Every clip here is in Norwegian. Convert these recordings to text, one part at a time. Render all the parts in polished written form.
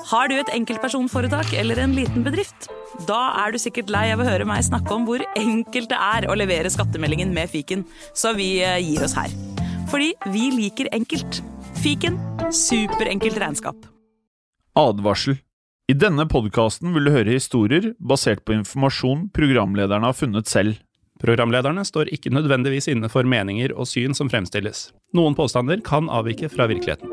Har du et enkeltpersonforetak eller en liten bedrift? Da du sikkert lei av å høre meg snakke om hvor enkelt det å levere skattemeldingen med Fiken, så vi gir oss her. Fordi vi liker enkelt. Fiken, superenkelt regnskap. Advarsel. I denne podcasten vil du høre historier basert på informasjon programlederne har funnet selv. Programlederne står ikke nødvendigvis inne for meninger og syn som fremstilles. Noen påstander kan avvike fra virkeligheten.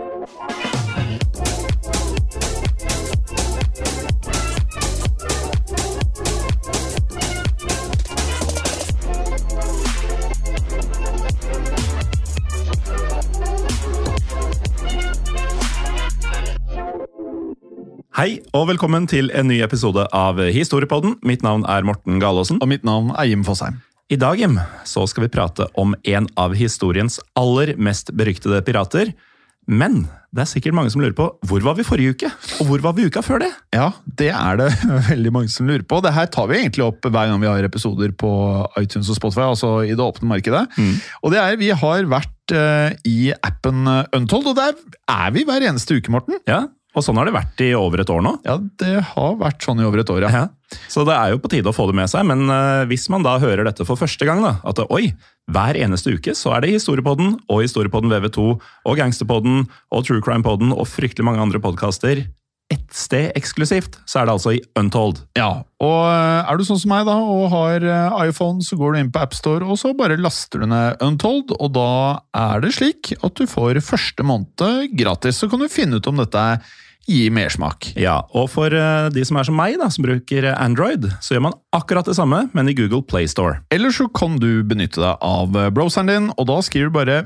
Hei, og velkommen til en ny episode av Historiepodden. Mitt navn Morten Galaasen. Og mitt navn Jim Fosheim. I dag, Jim, så skal vi prate om en av historiens aller mest beryktede pirater. Men det sikkert mange som lurer på, hvor var vi forrige uke? Og hvor var vi uka før det? Ja, det det veldig mange som lurer på. Det her tar vi egentlig opp hver gang vi har episoder på iTunes og Spotify, altså i det åpne markedet. Og det vi har vært i appen Untold, og der vi hver eneste uke, Morten. Ja, og sånn har det vært i over et år nå? Ja, det har vært sånn i over et år, ja. Så det jo på tide å få det med seg, men hvis man da hører dette for første gang, da, at oi, hver eneste uke så det Historiepodden, og Historiepodden VV2, og Gangsterpodden, og True Crime-podden, og fryktelig mange andre podcaster, ett sted eksklusivt, så det altså i Untold. Ja, og du sånn som meg da, og har iPhone, så går du inn på App Store, og så bare laster du ned Untold, og da det slik at du får første måned gratis, så kan du finne ut om dette gi mersmak. Ja, og for de som som meg da, som bruker Android, så gjør man akkurat det samme, men i Google Play Store. Eller så kan du benytte deg av browseren din, og da skriver du bare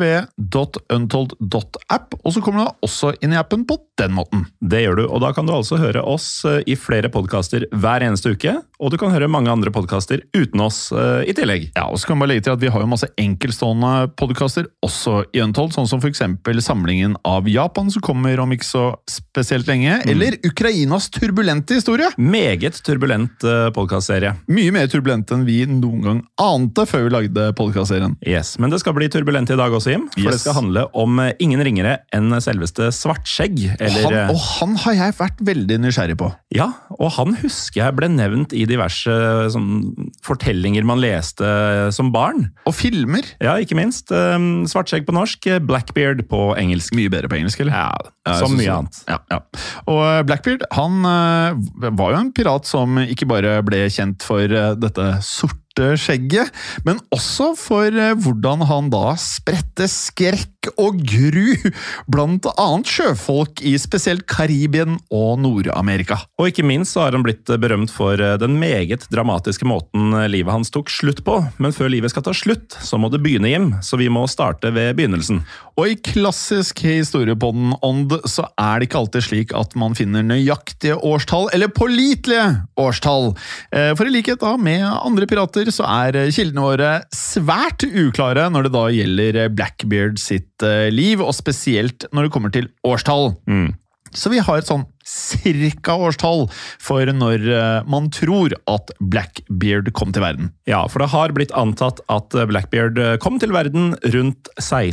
www.untold.app, og så kommer du også inn i appen på den måten. Det gjør du, og da kan du altså høre oss i flere podcaster hver eneste uke, og du kan høre mange andre podcaster uten oss i tillegg. Ja, og så kan vi bare legge til at vi har jo masse enkeltstående podcaster også i Untold, sånn som for eksempel samlingen av Japan, som kommer om ikke så spesielt lenge, eller Ukrainas turbulente historie. Meget turbulent podcastserie. Mye mer turbulent enn vi noen gang ante før vi lagde podcastserien. Yes, men det skal bli turbulent i dag også, Jim, for det skal handle om ingen ringere enn selveste Svartskjegg. Eller... Han har jeg vært veldig nysgjerrig på. Ja, og han husker jeg ble nevnt i diverse fortellinger man leste som barn. Og filmer. Ja, ikke minst. Svartskjegg på norsk, Blackbeard på engelsk. Mye bedre på engelsk, eller? Ja, som mye annet. Ja. Og Blackbeard, han var jo en pirat som ikke bare ble kjent for dette sorte skjegget, men også for hvordan han da spredte skrekk og gru blant annet sjøfolk i spesielt Karibien og Nord-Amerika. Og ikke minst så har han blitt berømt for den meget dramatiske måten livet hans tok slutt på. Men før livet skal ta slutt, så må det begynne, Jim, så vi må starte ved begynnelsen. Og i klassisk Historiepodden-ånd så det ikke alltid slik at man finner nøyaktige årstall eller pålitelige årstall. For i likhet da med andre pirater så kildene våre svært uklare når det da gjelder Blackbeard sitt liv, og spesielt når det kommer til årstall. Så vi har et sånn cirka årstall for når man tror at Blackbeard kom til verden. Ja, for det har blitt antatt at Blackbeard kom til verden rundt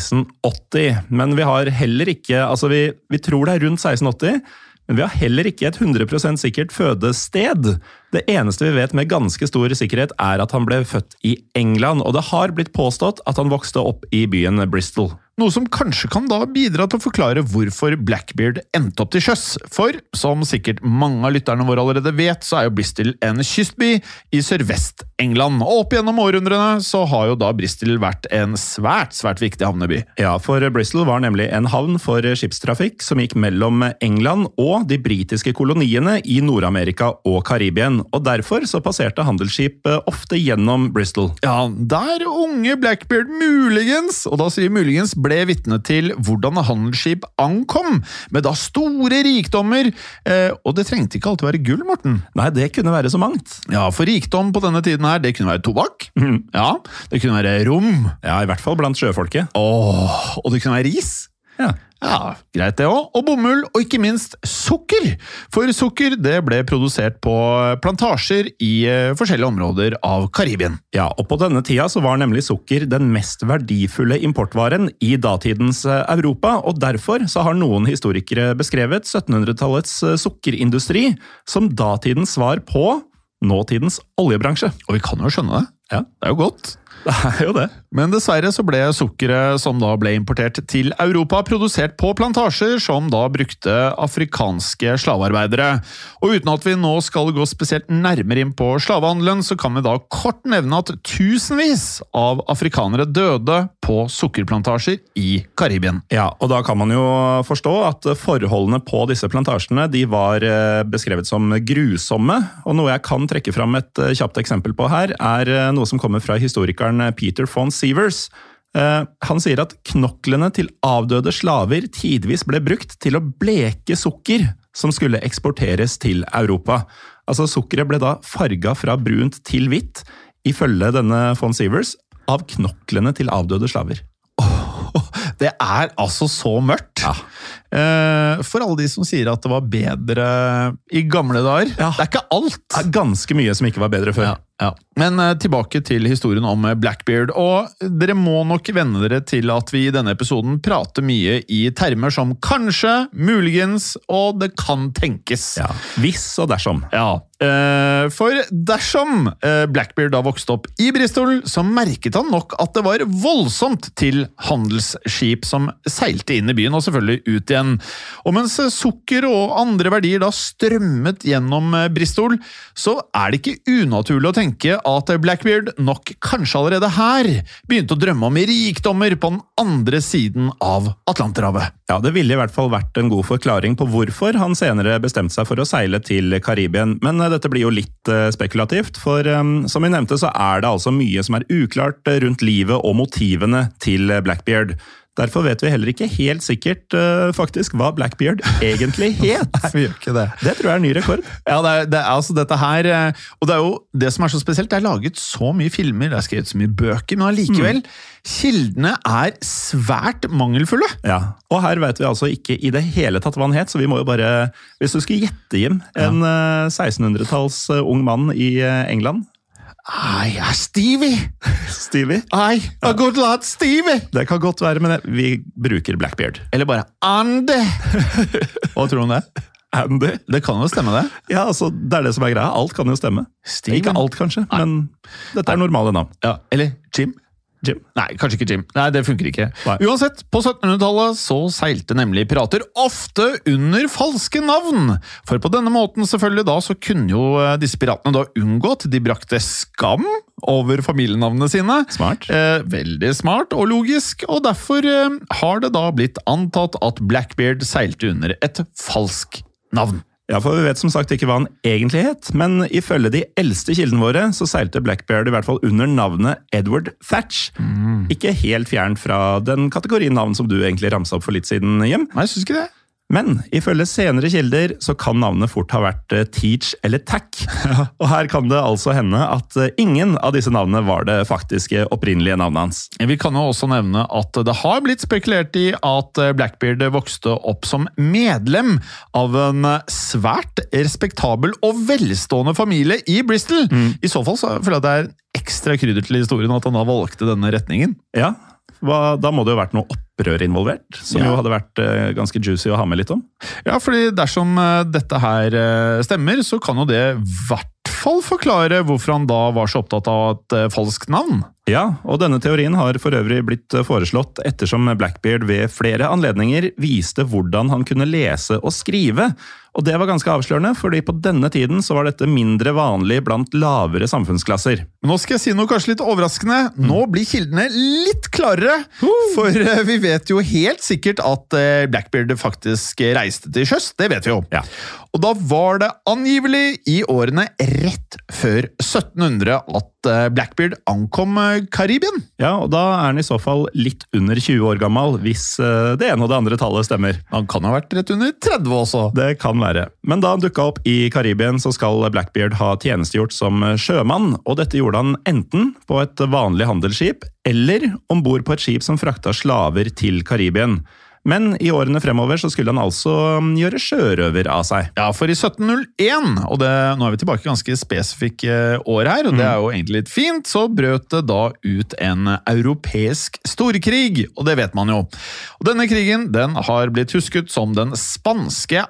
1680, men vi har heller ikke, altså vi tror det rundt 1680, men vi har heller ikke et 100% sikkert fødested. Det eneste vi vet med ganske stor sikkerhet at han ble født i England, og det har blitt påstått at han vokste opp i byen Bristol. Noe som kanskje kan da bidra til å forklare hvorfor Blackbeard endte opp til sjøs. For, som sikkert mange av lytterne våre allerede vet, så jo Bristol en kystby i Sørvest-England. Og opp gjennom århundrene så har jo da Bristol vært en svært viktig havneby. Ja, for Bristol var nemlig en havn for skipstrafikk som gikk mellom England og de britiske koloniene i Nord-Amerika og Karibien. Og derfor så passerte handelsskip ofte gjennom Bristol. Ja, der unge Blackbeard muligens, og da sier muligens, ble vitne til hvordan handelsskip ankom, med da store rikdommer, og det trengte ikke alltid være gull, Morten. Nei, det kunne være så mangt. Ja, for rikdom på denne tiden her, det kunne være tobakk, ja, det kunne være rom. Ja, i hvert fall blant sjøfolket. Og det kunne være ris. Ja, greit det også. Og bomull, og ikke minst sukker. For sukker, det ble produsert på plantasjer i forskjellige områder av Karibien. Ja, og på denne tida så var nemlig sukker den mest verdifulle importvaren i datidens Europa, og derfor så har noen historikere beskrevet 1700-tallets sukkerindustri som datidens svar på nåtidens oljebransje. Og vi kan jo skjønne det. Ja. Det er jo godt. Det er jo det. Men dessverre så ble sukkeret som da ble importert til Europa produsert på plantasjer som da brukte afrikanske slavearbeidere. Og uten at vi nå skal gå spesielt nærmere inn på slavehandelen, så kan vi da kort nevne at tusenvis av afrikanere døde på sukkerplantasjer i Karibien. Ja, og da kan man jo forstå at forholdene på disse plantasjene de var beskrevet som grusomme, og noe jeg kan trekke fram et kjapt eksempel på her, er noe som kommer fra historikeren Peter von Sievers. Han sier at knoklene til avdøde slaver tidvis ble brukt til å bleke sukker som skulle eksporteres til Europa. Altså sukkeret ble da farget fra brunt til hvitt, ifølge denne von Sievers, av knoklene til avdøde slaver. Det er altså så mørkt. Ja. For alle de som sier at det var bedre i gamle dager. Ja. Det er ikke alt. Det er ganske mye som ikke var bedre før. Ja. Men tilbake til historien om Blackbeard, og dere må nok venne dere til at vi i denne episoden prater mye i termer som kanskje, muligens, og det kan tenkes. Ja. Hvis og dersom. Ja, for dersom Blackbeard da vokste opp i Bristol, så merket han nok at det var voldsomt til handelsskip som seilte inn i byen, og selvfølgelig ut igjen. Og mens sukker og andre verdier da strømmet gjennom Bristol, så er det ikke unaturlig å tenke at Blackbeard nok kanskje allerede her begynte å drømme om rikdommer på den andre siden av Atlanterhavet. Ja, det ville i hvert fall vært en god forklaring på hvorfor han senere bestemte seg for å seile til Karibien, men dette blir jo litt spekulativt, for som vi nevnte så er det altså mye som er uklart rundt livet og motivene til Blackbeard. Derfor vet vi heller ikke helt sikkert faktisk hva Blackbeard egentlig het. Nei, vi gjør ikke det. Det tror jeg er ny rekord. Ja, det er altså dette her, og det er jo det som er så spesielt, det er laget så mye filmer, det er skrevet så mye bøker, men allikevel, kildene er svært mangelfulle. Ja, og her vet vi altså ikke i det hele tatt hva han het, så vi må jo bare, hvis du skulle gjette Jim, en 1600-talls ung mann i England. Stevie! Stevie? A good lad, Stevie! Det kan godt være, men vi bruker Blackbeard. Eller bare Andy! Hva tror du om det? Andy? Det kan jo stemme det. Ja, altså, det er det som er greia. Alt kan jo stemme. Steven. Ikke alt kanskje, men dette er normale navn. Ja, eller Jim. Jim? Nei, kanskje ikke Jim. Nei, det funker ikke. Nei. Uansett, på 1700-tallet så seilte nemlig pirater ofte under falske navn. For på denne måten selvfølgelig da, så kunne jo disse piratene da unngå at de brakte skam over familienavnene sine. Smart. Veldig smart og logisk, og derfor har det da blitt antatt at Blackbeard seilte under et falsk navn. Ja, for vi vet som sagt ikke hva han egentlig het, men ifølge de eldste kildene våre så seilte Blackbeard i hvert fall under navnet Edward Thatch. Ikke helt fjern fra den kategorien navn som du egentlig ramset opp for litt siden, Jim. Nei, jeg synes ikke det. Men ifølge senere kilder så kan navnet fort ha vært Teach eller Tack. Og her kan det altså hende at ingen av disse navnene var det faktiske opprinnelige navnet hans. Vi kan jo også nevne at det har blitt spekulert i at Blackbeard vokste opp som medlem av en svært respektabel og velstående familie i Bristol. I så fall så føler jeg at det er ekstra krydder til historien at han da valgte denne retningen. Ja, da må det jo vært noe opprør involvert, som jo hadde vært ganske juicy å ha med litt om. Ja, fordi dersom dette her stemmer, så kan jo det i hvert fall forklare hvorfor han da var så opptatt av et falskt navn. Ja, og denne teorien har for øvrig blitt foreslått ettersom Blackbeard ved flere anledninger viste hvordan han kunne lese og skrive. Og det var ganske avslørende, fordi på denne tiden så var dette mindre vanlig blant lavere samfunnsklasser. Nå skal jeg si noe kanskje litt overraskende. Nå blir kildene litt klarere, for vi vet jo helt sikkert at Blackbeard faktisk reiste til sjøs, det vet vi jo. Ja. Og da var det angivelig i årene rett før 1700 at Blackbeard ankom Karibien. Ja, og da er han i så fall litt under 20 år gammel, hvis det ene og det andre tallet stemmer. Han kan ha vært rett under 30 også. Det kan være. Men da han dukket opp i Karibien, så skal Blackbeard ha tjenestegjort som sjømann, og dette gjorde han enten på et vanlig handelsskip, eller ombord på et skip som frakta slaver til Karibien. Men i årene fremover så skulle han altså gjøre sjørøver av seg. Ja, for i 1701, og nå er vi tilbake ganske spesifikke år her, og det er jo egentlig litt fint, så brøt det da ut en europeisk storkrig, og det vet man jo. Og denne krigen, den har blitt husket som den spanske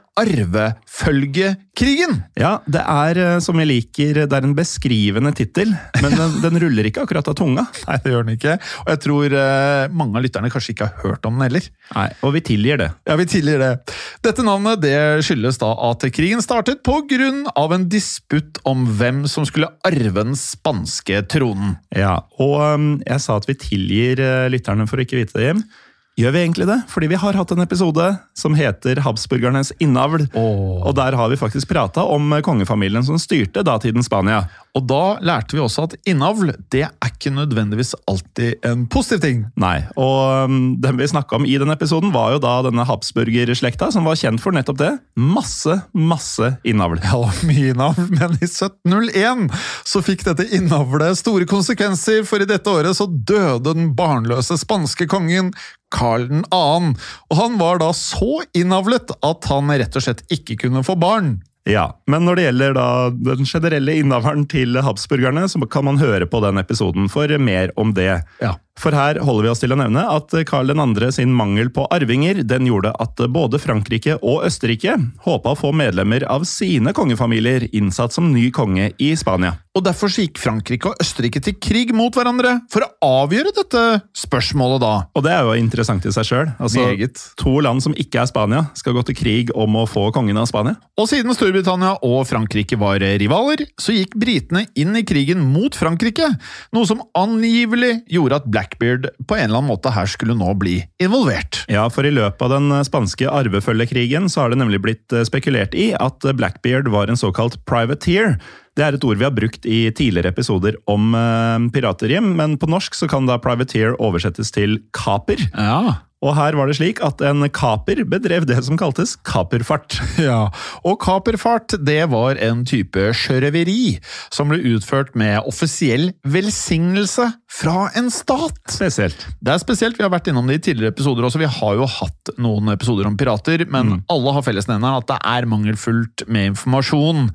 arvefølgekrigen. Ja, det er som jeg liker, det er en beskrivende titel, men den ruller ikke akkurat av tunga. Nei, det gjør den ikke, og jeg tror mange av lytterne kanskje ikke har hørt om den heller. Nei, og vi tilgir det. Ja, vi tilgir det. Dette navnet, det skyldes da at krigen startet på grunn av en disputt om hvem som skulle arve den spanske tronen. Ja, og jeg sa at vi tilgir lytterne for å ikke vite det, Jim. Gjør vi egentlig det? Fordi vi har hatt en episode som heter Habsburgernes innavl, og der har vi faktisk pratet om kongefamilien som styrte datiden Spania. Og da lærte vi også at innavl, det er ikke nødvendigvis alltid en positiv ting. Nei, og den vi snakket om i den episoden var jo da denne Habsburger-slekta, som var kjent for nettopp det. Masse innavl. Ja, mye innavl, men i 1701 så fikk dette innavlet store konsekvenser, for i dette året så døde den barnløse spanske kongen Karl 2., og han var da så innavlet at han rett og slett ikke kunne få barn. Ja, men når det gjelder da den generelle innavlen til Habsburgerne, så kan man høre på den episoden for mer om det. Ja. For her holder vi oss til å nevne at Karl 2. sin mangel på arvinger, den gjorde at både Frankrike og Østerrike håpet å få medlemmer av sine kongefamilier innsatt som ny konge i Spania. Og derfor gikk Frankrike og Østerrike til krig mot hverandre for å avgjøre dette spørsmålet da. Og det er jo interessant i seg selv. Altså, to land som ikke er Spania skal gå til krig om å få kongen av Spania. Og siden Storbritannia og Frankrike var rivaler, så gikk britene inn i krigen mot Frankrike, noe som angivelig gjorde at Blackbeard på en eller annen måte her skulle nå bli involvert. Ja, for i løpet av den spanske arvefølgekrigen så har det nemlig blitt spekulert i at Blackbeard var en såkalt privateer. Det er et ord vi har brukt i tidligere episoder om piraterhjem, men på norsk så kan da privateer oversettes til kaper. Ja. Og her var det slik at en kaper bedrev det som kaltes kaperfart. Ja, og kaperfart det var en type sjørøveri som ble utført med offisiell velsignelse fra en stat. Spesielt. Det er spesielt, vi har vært innom det i tidligere episoder også, vi har jo hatt noen episoder om pirater, men alle har fellesnevneren at det er mangelfullt med informasjon.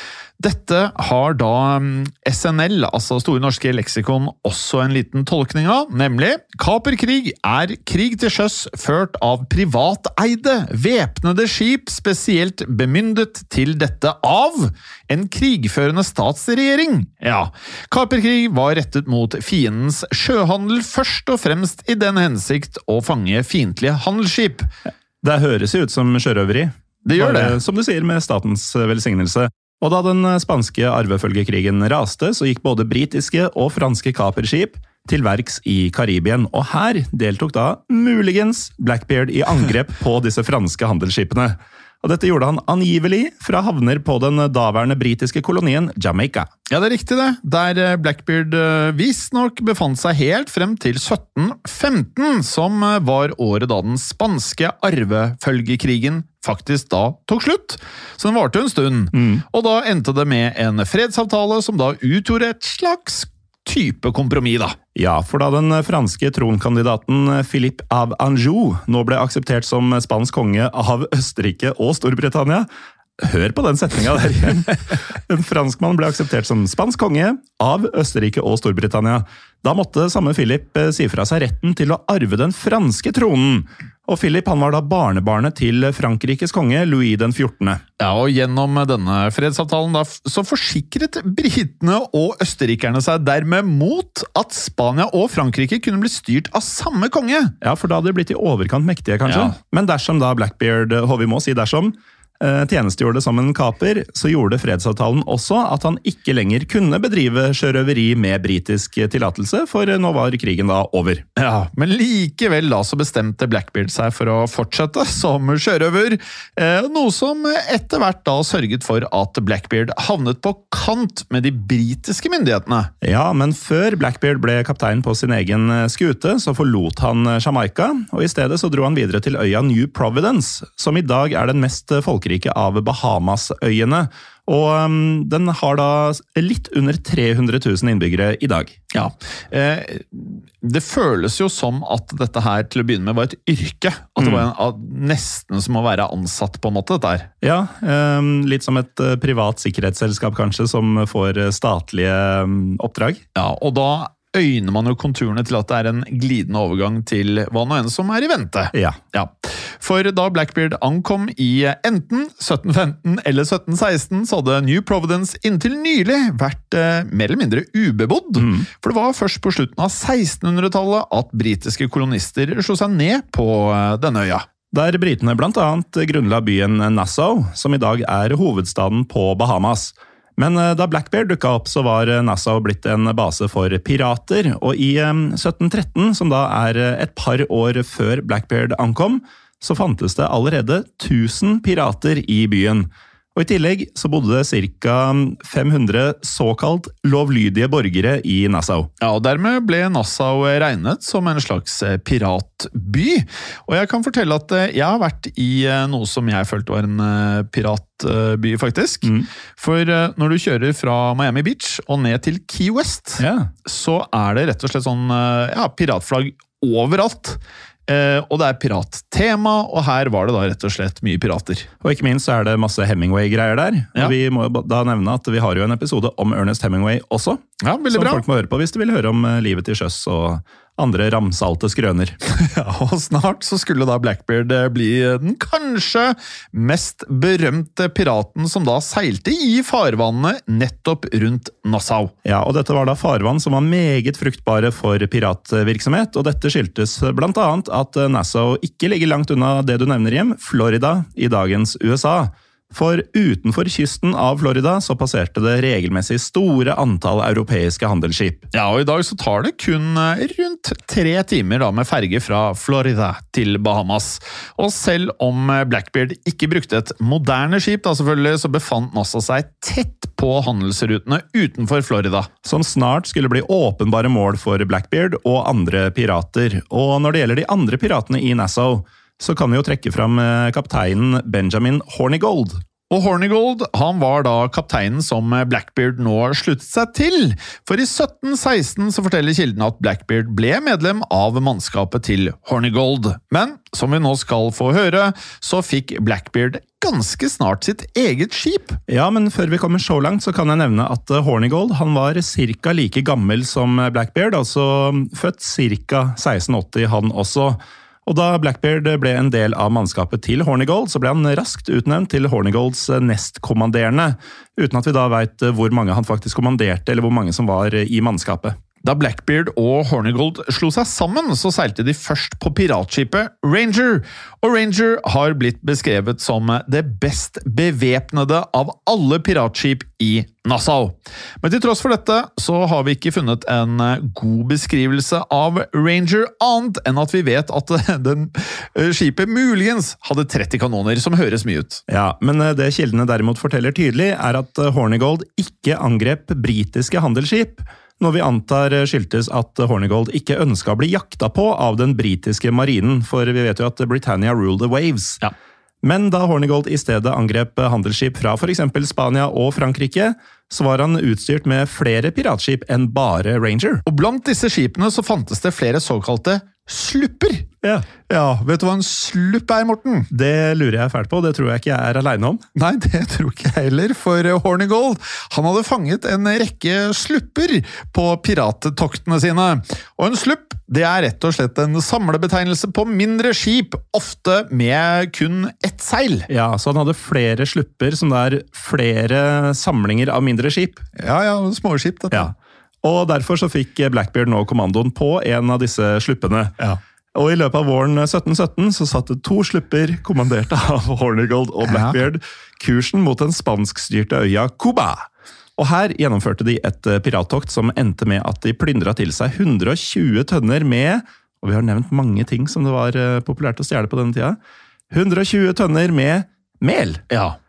Dette har da SNL, altså Store Norske Leksikon, også en liten tolkning av, nemlig kaperkrig er krig til sjøs ført av privateide, væpnede skip spesielt bemyndet til dette av en krigførende statsregjering. Ja, kaperkrig var rettet mot fiendens sjøhandel først og fremst i den hensikt å fange fiendtlige handelsskip. Det høres jo ut som sjørøveri. Det gjør det. Som du sier med statens velsignelse. Og da den spanske arvefølgekrigen raste, så gikk både britiske og franske kaperskip til verks i Karibien. Og her deltok da muligens Blackbeard i angrep på disse franske handelsskipene. Og dette gjorde han angivelig fra havner på den daværende britiske kolonien Jamaica. Ja, det er riktig det. Der Blackbeard visstnok befant seg helt frem til 1715, som var året da den spanske arvefølgekrigen faktisk da tok slutt. Så den varte en stund. Og da endte det med en fredsavtale som da utgjorde et slags type kompromiss da. Ja, for da den franske tronkandidaten Philippe av Anjou nå ble akseptert som spansk konge av Østerrike og Storbritannia, hør på den setninga der igjen. En franskmann ble akseptert som spansk konge av Østerrike og Storbritannia. Da måtte samme Philip si fra seg retten til å arve den franske tronen. Og Philip han var da barnebarnet til Frankrikes konge Louis den 14. Ja, og gjennom denne fredsavtalen da, så forsikret britene og østerrikerne seg dermed mot at Spania og Frankrike kunne bli styrt av samme konge. Ja, for da hadde de blitt i overkant mektige, kanskje. Ja. Men dersom da Blackbeard, og vi må si dersom, tjenestegjorde som en kaper, så gjorde fredsavtalen også at han ikke lenger kunne bedrive sjørøveri med britisk tillatelse, for nå var krigen da over. Ja, men likevel da så bestemte Blackbeard seg for å fortsette som sjørøver, noe som etter hvert da sørget for at Blackbeard havnet på kant med de britiske myndighetene. Ja, men før Blackbeard ble kaptein på sin egen skute, så forlot han Jamaica, og i stedet så dro han videre til øya New Providence, som i dag er den mest folkerike folkerike av Bahamasøyene, og den har da litt under 300 000 innbyggere i dag. Ja, det føles jo som at dette her til å begynne med var et yrke, at det var nesten som å være ansatt på en måte, dette her. Ja, litt som et privat sikkerhetsselskap kanskje, som får statlige oppdrag. Ja, og da øyner man jo konturene til at det er en glidende overgang til hva nå enn som er i vente. Ja. For da Blackbeard ankom i enten 1715 eller 1716, så hadde New Providence inntil nylig vært mer eller mindre ubebodd. For det var først på slutten av 1600-tallet at britiske kolonister slo seg ned på denne øya. Der britene blant annet grunnla byen Nassau, som i dag er hovedstaden på Bahamas. Men da Blackbeard dukket opp, så var Nassau blitt en base for pirater, og i 1713, som da er et par år før Blackbeard ankom, så fantes det allerede 1000 pirater i byen. Og i tillegg så bodde det ca. 500 såkalt lovlydige borgere i Nassau. Ja, og dermed ble Nassau regnet som en slags piratby. Og jeg kan fortelle at jeg har vært i noe som jeg følte var en piratby, faktisk. For når du kjører fra Miami Beach og ned til Key West, så er det rett og slett sånn piratflagg overalt. Og det er pirattema, og her var det da rett og slett mye pirater. Og ikke minst så er det masse Hemingway-greier der. Og vi må da nevne at vi har jo en episode om Ernest Hemingway også. Ja, veldig bra. Som folk må høre på hvis de vil høre om livet til sjøs og andre ramsalte skrøner. Ja, og snart så skulle da Blackbeard bli den kanskje mest berømte piraten som da seilte i farvannet nettopp rundt Nassau. Ja, og dette var da farvann som var meget fruktbare for piratvirksomhet, og dette skyldtes blant annet at Nassau ikke ligger langt unna det du nevner hjem, Florida i dagens USA. For utenfor kysten av Florida så passerte det regelmessig store antall europeiske handelsskip. Ja, og i dag så tar det kun rundt 3 timer da med ferge fra Florida til Bahamas. Og selv om Blackbeard ikke brukte et moderne skip da selvfølgelig, så befant Nassau seg tett på handelsrutene utenfor Florida. Som snart skulle bli åpenbare mål for Blackbeard og andre pirater. Og når det gjelder de andre piratene i Nassau, så kan vi jo trekke fram kapteinen Benjamin Hornigold. Og Hornigold, han var da kapteinen som Blackbeard nå sluttet seg til. For i 1716 så forteller kilden at Blackbeard ble medlem av mannskapet til Hornigold. Men som vi nå skal få høre, så fikk Blackbeard ganske snart sitt eget skip. Ja, men før vi kommer så langt så kan jeg nevne at Hornigold, han var cirka like gammel som Blackbeard, altså født cirka 1680 han også. Og da Blackbeard ble en del av mannskapet til Hornigold, så ble han raskt utnevnt til Hornigolds nestkommanderende, uten at vi da vet hvor mange han faktisk kommanderte, eller hvor mange som var i mannskapet. Da Blackbeard og Hornigold slo seg sammen, så seilte de først på piratskipet Ranger. Og Ranger har blitt beskrevet som det best bevæpnede av alle piratskip i Nassau. Men til tross for dette, så har vi ikke funnet en god beskrivelse av Ranger, annet enn at vi vet at den skipet muligens hadde 30 kanoner, som høres mye ut. Ja, men det kildene derimot forteller tydelig, er at Hornigold ikke angrep britiske handelsskip, noe vi antar skyldtes at Hornigold ikke ønsket å bli jakta på av den britiske marinen, for vi vet jo at Britannia ruled the waves. Ja. Men da Hornigold i stedet angrep handelsskip fra for eksempel Spania og Frankrike, så var han utstyrt med flere piratskip enn bare Ranger. Og blant disse skipene så fantes det flere såkalte slupper. Ja, vet du hva en slupp er, Morten? Det lurer jeg fælt på, det tror jeg ikke jeg er alene om. Nei, det tror ikke jeg heller, for Hornigold, han hadde fanget en rekke slupper på pirattoktene sine. Og en slupp, det er rett og slett en samlebetegnelse på mindre skip, ofte med kun ett seil. Ja, så han hadde flere slupper som det er flere samlinger av mindre skip. Ja, småskip dette. Ja. Og derfor så fikk Blackbeard nå kommandoen på en av disse sluppene. Ja. Og i løpet av våren 1717 så satte 2 slupper, kommandert av Hornigold og Blackbeard, kursen mot den spanskstyrte øya Cuba. Og her gjennomførte de et pirattokt som endte med at de plyndret til seg 120 tønner med, og vi har nevnt mange ting som det var populært å stjele på denne tida, 120 tønner med mel. Ja,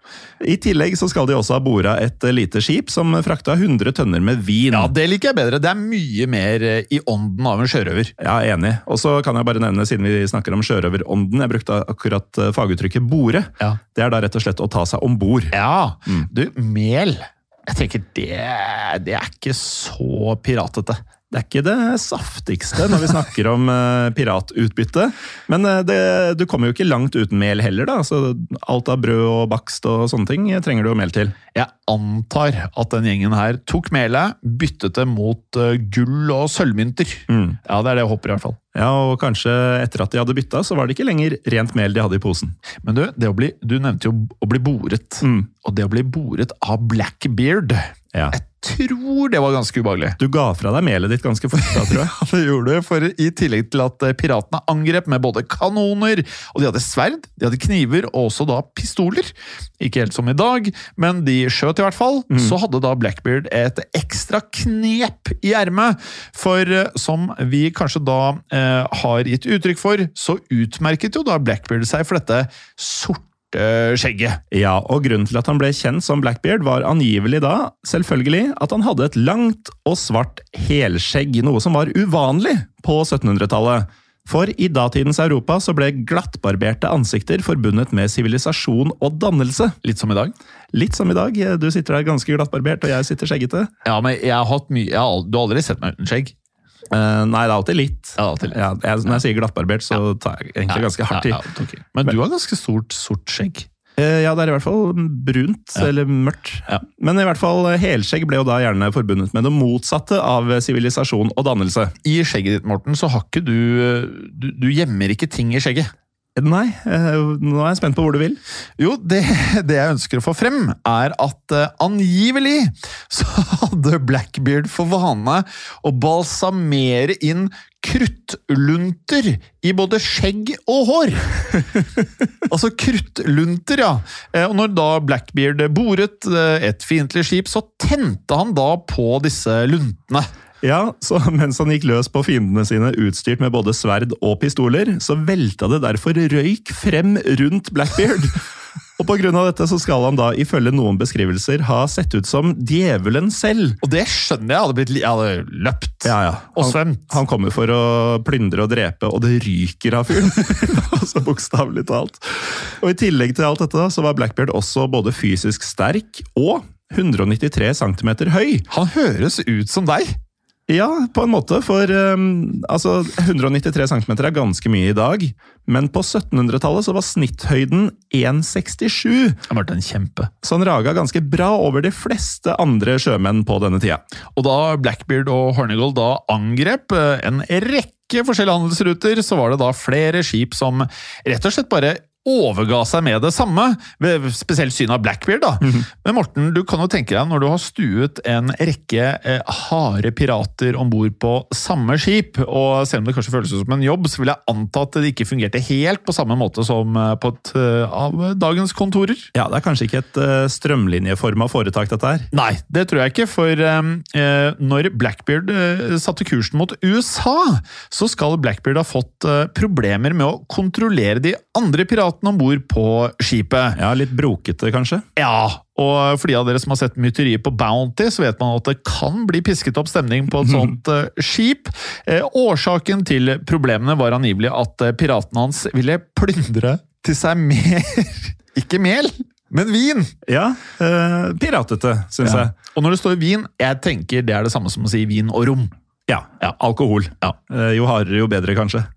I tillegg så skal de også ha boret et lite skip som frakta 100 tønner med vin. Ja, det liker jeg bedre. Det er mye mer i ånden av en sjørøver. Ja, enig. Og så kan jeg bare nevne, siden vi snakker om sjørøverånden, jeg brukte akkurat faguttrykket bore. Ja. Det er da rett og slett å ta seg ombord. Ja, du, mel. Jeg tenker, det er ikke så piratete. Det er ikke det saftigste når vi snakker om piratutbytte, men du kommer jo ikke langt uten mel heller da, så alt av brød og bakst og sånne ting trenger du jo mel til. Jeg antar at den gjengen her tok melet, byttet det mot gull og sølvmynter. Ja, det er det jeg håper i hvert fall. Ja, og kanskje etter at de hadde byttet, så var det ikke lenger rent mel de hadde i posen. Men du nevnte jo å bli boret, og det å bli boret av Blackbeard, ja. Jeg tror det var ganske ubehagelig. Du ga fra deg melet ditt ganske fort da, tror jeg. Ja, det gjorde du, for i tillegg til at piratene angrep med både kanoner, og de hadde sverd, de hadde kniver, og også da pistoler. Ikke helt som i dag, men de skjøt i hvert fall. Så hadde da Blackbeard et ekstra knep i ermet, for som vi kanskje da har gitt uttrykk for, så utmerket jo da Blackbeard seg for dette skjegget. Ja, og grunnen til at han ble kjent som Blackbeard var angivelig da, selvfølgelig, at han hadde et langt og svart helskjegg, noe som var uvanlig på 1700-tallet. For i datidens Europa så ble glattbarberte ansikter forbundet med sivilisasjon og dannelse. Litt som i dag? Litt som i dag. Du sitter der ganske glattbarbert, og jeg sitter skjeggete. Ja, men jeg har hatt mye... Du har aldri sett meg uten skjegg? Nei, det er alltid litt. Ja, alltid litt. Ja, når jeg sier glattbarbert, så tar jeg egentlig ganske hardt i. Okay. Men du har ganske sort skjegg. Ja, det er i hvert fall brunt, eller mørkt. Ja. Men i hvert fall helskjegg ble jo da gjerne forbundet med det motsatte av sivilisasjon og dannelse. I skjegget ditt, Morten, så har ikke du gjemmer ikke ting i skjegget. Nei, nå er jeg spent på hvor du vil. Jo, det jeg ønsker å få frem er at angivelig så hadde Blackbeard for vane å balsamere inn kruttlunter i både skjegg og hår. Altså kruttlunter, ja. Og når da Blackbeard boret et fiendtlig skip, så tente han da på disse luntene. Ja, så mens han gikk løs på fiendene sine utstyrt med både sverd og pistoler, så velta det derfor røyk frem rundt Blackbeard. Og på grunn av dette så skal han da, ifølge noen beskrivelser, ha sett ut som djevelen selv. Og det skjønner jeg hadde løpt og svømt. Han kommer for å plyndre og drepe, og det ryker av fyren. Altså bokstavelig talt. Og i tillegg til alt dette så var Blackbeard også både fysisk sterk og 193 centimeter høy. Han høres ut som deg. Ja, på en måte, for 193 cm er ganske mye i dag, men på 1700-tallet så var snitthøyden 1,67. Han var en kjempe. Så han raga ganske bra over de fleste andre sjømenn på denne tida. Og da Blackbeard og Hornigold da angrep en rekke forskjellige handelsruter, så var det da flere skip som rett og slett bare overga seg med det samme, ved spesielt syn av Blackbeard da. Men Morten, du kan jo tenke deg når du har stuet en rekke harde pirater ombord på samme skip, og selv om det kanskje føles som en jobb, så vil jeg anta at det ikke fungerte helt på samme måte som på et av dagens kontorer. Ja, det er kanskje ikke et strømlinjeforma foretak dette her. Nei, det tror jeg ikke, for når Blackbeard satte kursen mot USA, så skal Blackbeard ha fått problemer med å kontrollere de andre piratene ombord på skipet. Ja, litt brokete kanskje? Ja, og for de av dere som har sett myteriet på Bounty, så vet man at det kan bli pisket opp stemning på et sånt skip. Årsaken til problemene var angivelig at piratene hans ville plyndre til seg mer, ikke mel, men vin. Ja, piratete, synes jeg. Og når det står vin, jeg tenker det er det samme som å si vin og rom. Ja, alkohol. Ja. Jo hardere, jo bedre kanskje.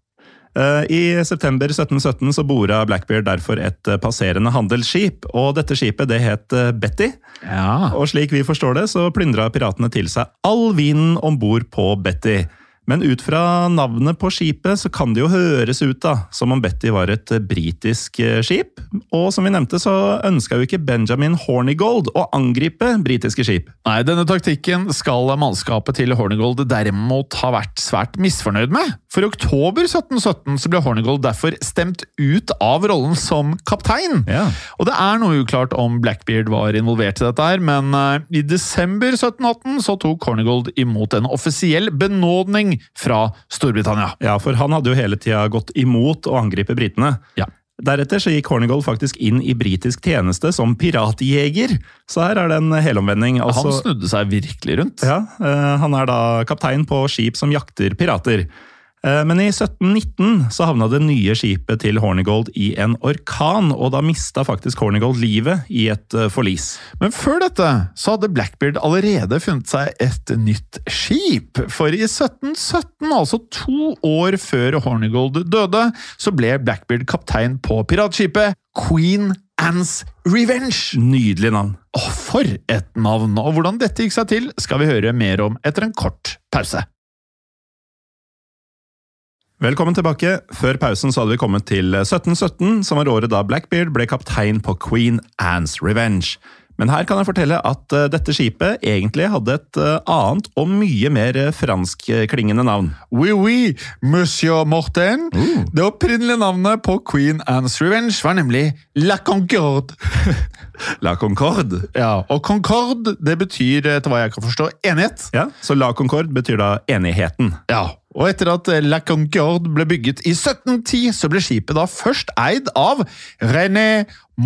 I september 1717 så boret Blackbeard derfor et passerende handelsskip, og dette skipet det het Betty. Ja. Og slik vi forstår det, så plyndret piratene til seg all vinen ombord på Betty. Men ut fra navnet på skipet så kan det jo høres ut da, som om Betty var et britisk skip. Og som vi nevnte så ønsket jo ikke Benjamin Hornigold å angripe britiske skip. Nei, denne taktikken skal mannskapet til Hornigold derimot ha vært svært misfornøyd med. For i oktober 1717 så ble Hornigold derfor stemt ut av rollen som kaptein. Ja. Og det er noe uklart om Blackbeard var involvert i dette her, men i desember 1718 så tok Hornigold imot en offisiell benådning fra Storbritannia. Ja, for han hadde jo hele tida gått imot å angripe britene. Ja. Deretter så gikk Hornigold faktisk inn i britisk tjeneste som piratjeger, så her det en helomvending. Altså, Han snudde seg virkelig rundt. Ja, han da kaptein på skip som jakter pirater. Men i 1719 så havna det nye skipet til Hornigold i en orkan, og da mistet faktisk Hornigold livet i et forlis. Men før dette så hadde Blackbeard allerede funnet seg et nytt skip, for i 1717, altså 2 år før Hornigold døde, så ble Blackbeard kaptein på piratskipet Queen Anne's Revenge. Nydelig navn. For et navn, og hvordan dette gikk seg til skal vi høre mer om etter en kort pause. Velkommen tilbake. Før pausen så hadde vi kommet til 1717, som var året da Blackbeard ble kaptein på Queen Anne's Revenge. Men her kan jeg fortelle at dette skipet egentlig hadde et annet og mye mer franskklingende navn. Oui, Monsieur Morten. Det opprinnelige navnet på Queen Anne's Revenge var nemlig La Concorde. La Concorde? Ja, og Concorde, det betyr, etter hva jeg kan forstå, enighet. Ja, så La Concorde betyr da enigheten. Ja, og etter at La Concorde ble bygget i 1710, så ble skipet da først eid av René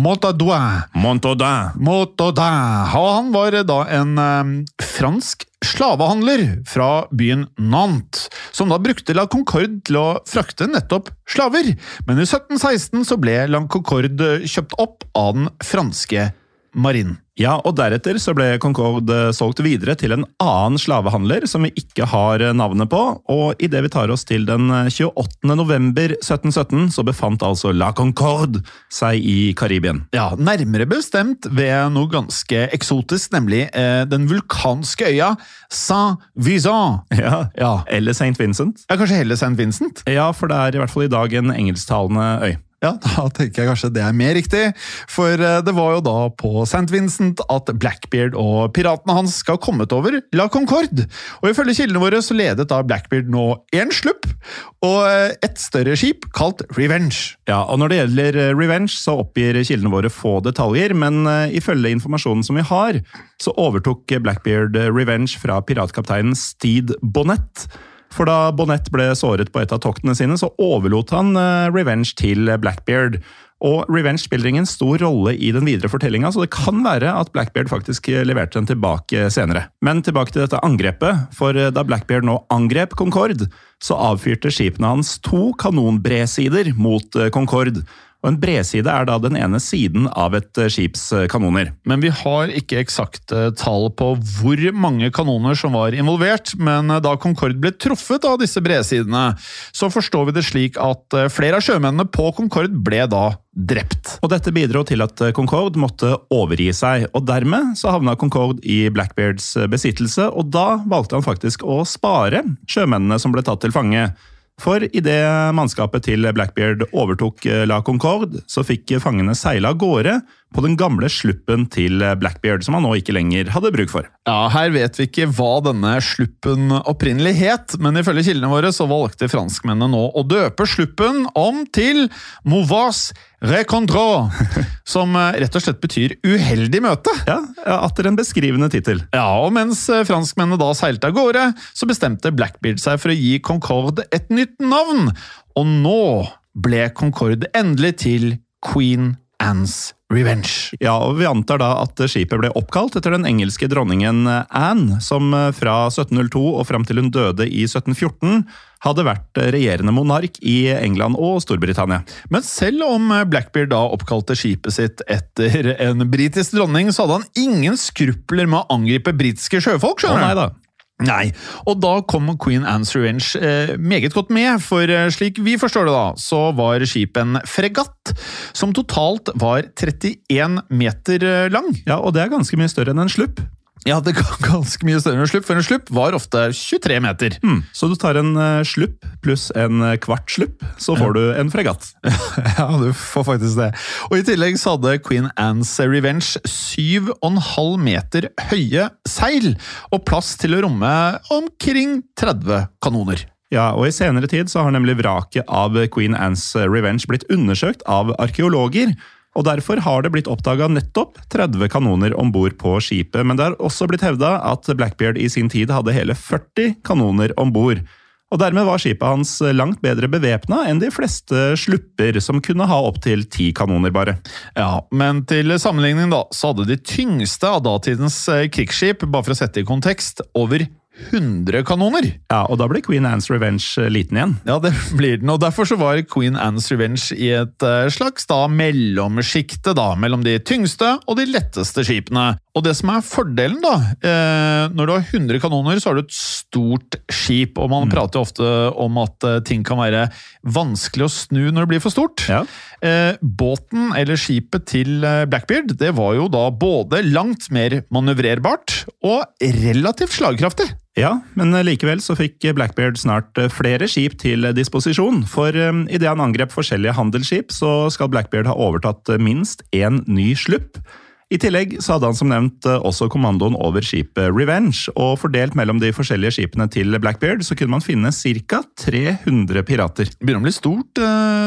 Montaudoin. Og han var da en fransk slavehandler fra byen Nantes, som da brukte La Concorde til å frakte nettopp slaver. Men i 1716 så ble La Concorde kjøpt opp av den franske marinen. Ja, og deretter så ble Concorde solgt videre til en annen slavehandler som vi ikke har navnet på, og i det vi tar oss til den 28. november 1717 så befant altså La Concorde seg i Karibien. Ja, nærmere bestemt ved noe ganske eksotisk, nemlig den vulkanske øya Saint-Vincent. Ja, eller St. Vincent. Ja, kanskje heller St. Vincent? Ja, for det i hvert fall i dag en engelsktalende øy. Ja, da tenker jeg kanskje det mer riktig, for det var jo da på St. Vincent at Blackbeard og piratene hans skal kommet over La Concorde. Og ifølge kildene våre så ledet da Blackbeard nå en slupp og et større skip kalt Revenge. Ja, og når det gjelder Revenge så oppgir kildene våre få detaljer, men ifølge informasjonen som vi har, så overtok Blackbeard Revenge fra piratkapteinen Stede Bonnet. For da Bonnet ble såret på et av toktene sine, så overlot han Revenge til Blackbeard. Og Revenge spiller ingen stor rolle i den videre fortellingen, så det kan være at Blackbeard faktisk leverte den tilbake senere. Men tilbake til dette angrepet, for da Blackbeard nå angrep Concorde, så avfyrte skipene hans 2 kanonbredsider mot Concorde. Og en bredside da den ene siden av et skips kanoner. Men vi har ikke eksakte tall på hvor mange kanoner som var involvert, men da Concorde ble truffet av disse bredsidene, så forstår vi det slik at flere av sjømennene på Concorde ble da drept. Og dette bidro til at Concorde måtte overgi seg, og dermed så havna Concorde i Blackbeards besittelse, og da valgte han faktisk å spare sjømennene som ble tatt til fange. For i det mannskapet til Blackbeard overtok La Concorde, så fikk fangene seile av gårde på den gamle sluppen til Blackbeard, som han nå ikke lenger hadde bruk for. Ja, her vet vi ikke hva denne sluppen opprinnelig het, men ifølge kildene våre så valgte franskmennene nå å døpe sluppen om til Mauvais Rencontre, som rett og slett betyr uheldig møte. Ja, atter en beskrivende titel. Ja, og mens franskmennene da seilte av gårde, så bestemte Blackbeard seg for å gi Concorde et nytt navn, og nå ble Concorde endelig til Queen Anne's Revenge. Ja, og vi antar da at skipet ble oppkalt etter den engelske dronningen Anne, som fra 1702 og frem til hun døde i 1714 hadde vært regjerende monark i England og Storbritannia. Men selv om Blackbeard da oppkalte skipet sitt etter en britisk dronning, så hadde han ingen skrupler med å angripe britiske sjøfolk, skjønner du? Nei da. Nei, og da kom Queen Anne's Revenge meget godt med, for slik vi forstår det da, så var skipet en fregatt som totalt var 31 meter lang. Ja, og det ganske mye større enn en slupp. Ja, det er ganske mye større enn en slupp, for en slupp var ofte 23 meter. Så du tar en slupp pluss en kvart slupp, så får du en fregatt. Ja, du får faktisk det. Og i tillegg så hadde Queen Anne's Revenge 7,5 meter høye seil, og plass til å romme omkring 30 kanoner. Ja, og i senere tid så har nemlig vraket av Queen Anne's Revenge blitt undersøkt av arkeologer, og derfor har det blitt oppdaget nettopp 30 kanoner ombord på skipet, men det har også blitt hevdet at Blackbeard i sin tid hadde hele 40 kanoner ombord. Og dermed var skipet hans langt bedre bevæpnet enn de fleste slupper, som kunne ha opp til 10 kanoner bare. Ja, men til sammenligning da, så hadde de tyngste av datidens krigsskip, bare for å sette i kontekst, over 100 kanoner. Ja, og da ble Queen Anne's Revenge liten igjen. Ja, det blir den, og derfor så var Queen Anne's Revenge i et slags da mellomskikte da, mellom de tyngste og de letteste skipene. Og det som fordelen da, når du har 100 kanoner, så har du et stort skip, og man prater ofte om at ting kan være vanskelig å snu når det blir for stort. Ja. Båten eller skipet til Blackbeard, det var jo da både langt mer manøvrerbart og relativt slagkraftig. Ja, men likevel så fikk Blackbeard snart flere skip til disposisjon, for i det han angrep forskjellige handelsskip, så skal Blackbeard ha overtatt minst en ny slupp. I tillegg så hadde han som nevnt også kommandoen over skipet Revenge, og fordelt mellom de forskjellige skipene til Blackbeard så kunne man finne ca. 300 pirater. Det begynner å bli stort,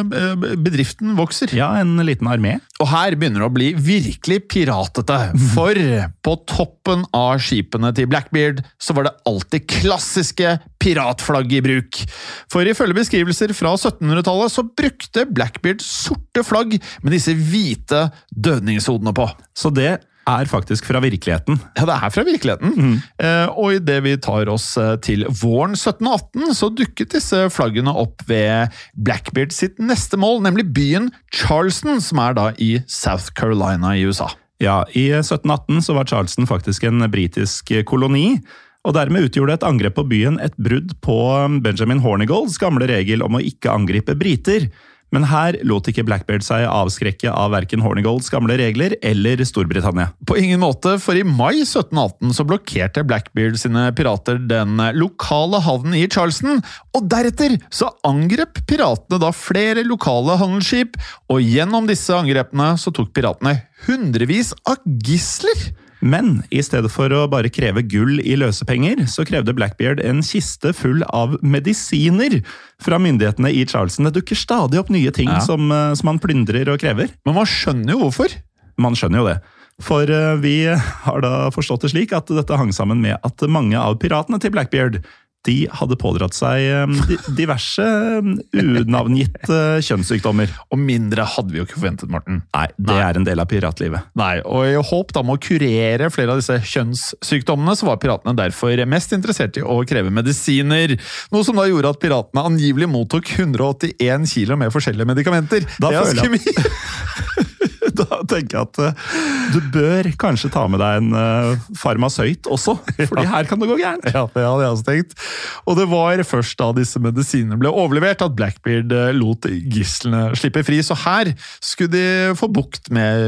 bedriften vokser. Ja, en liten armé. Og her begynner det å bli virkelig piratete, for på toppen av skipene til Blackbeard så var det alltid klassiske piratflagg i bruk. For ifølge beskrivelser fra 1700-tallet så brukte Blackbeard sorte flagg med disse hvite dødningshodene på. Så det faktisk fra virkeligheten. Ja, det fra virkeligheten. Og i det vi tar oss til våren 1718, så dukket disse flaggene opp ved Blackbeard sitt neste mål, nemlig byen Charleston, som da i South Carolina i USA. Ja, i 1718 så var Charleston faktisk en britisk koloni, og dermed utgjorde et angrep på byen et brudd på Benjamin Hornigolds gamle regel om å ikke angripe briter. Men her lot ikke Blackbeard seg avskrekke av hverken Hornigolds gamle regler eller Storbritannia. På ingen måte, for i mai 1718 så blokkerte Blackbeard sine pirater den lokale havnen i Charleston, og deretter så angrep piratene da flere lokale handelsskip, og gjennom disse angrepene så tok piratene hundrevis av gisler. Men i stedet for å bare kreve gull i løsepenger, så krevde Blackbeard en kiste full av medisiner fra myndighetene i Charleston. Det dukker stadig opp nye ting som man plyndrer og krever. Men man skjønner jo hvorfor. Man skjønner jo det. For vi har da forstått det slik at dette hang sammen med at mange av piratene til Blackbeard de hadde pådratt seg diverse unavngitte kjønnssykdommer. Og mindre hadde vi jo ikke forventet, Morten. Nei, det en del av piratlivet. Nei, og i håp da med å kurere flere av disse kjønnssykdommene, så var piratene derfor mest interessert i å kreve medisiner. Noe som da gjorde at piratene angivelig mottok 181 kilo med forskjellige medikamenter. Da Da tenker jeg at du bør kanskje ta med deg en farmasøyt også, fordi her kan det gå gærent. Ja, det hadde jeg også tenkt. Og det var først da disse medisinene ble overlevert at Blackbeard lot gislene slippe fri, så her skulle de få bukt